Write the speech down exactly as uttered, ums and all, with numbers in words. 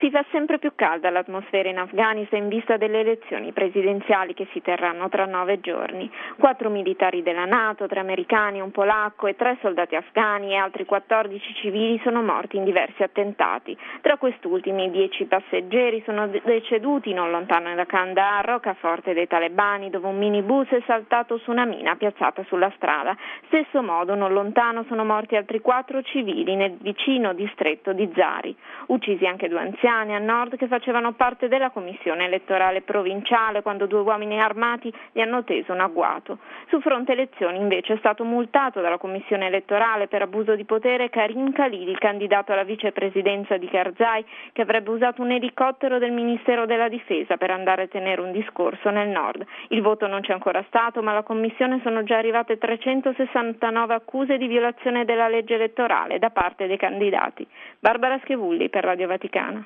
Si fa sempre più calda l'atmosfera in Afghanistan in vista delle elezioni presidenziali che si terranno tra nove giorni. Quattro militari della NATO, tre americani, un polacco e tre soldati afghani e altri quattordici civili sono morti in diversi attentati. Tra quest'ultimi dieci passeggeri sono deceduti non lontano da Kandahar, roccaforte dei talebani, dove un minibus è saltato su una mina piazzata sulla strada. Stesso modo non lontano sono morti altri quattro civili nel vicino distretto di Zari. Uccisi anche due anziani a nord che facevano parte della commissione elettorale provinciale quando due uomini armati gli hanno teso un agguato. Su fronte elezioni invece è stato multato dalla commissione elettorale per abuso di potere Karim Khalil, il candidato alla vicepresidenza di Karzai, che avrebbe usato un elicottero del Ministero della Difesa per andare a tenere un discorso nel nord. Il voto non c'è ancora stato, ma alla commissione sono già arrivate trecentosessantanove accuse di violazione della legge elettorale da parte dei candidati. Barbara Schevulli per Radio Vaticana.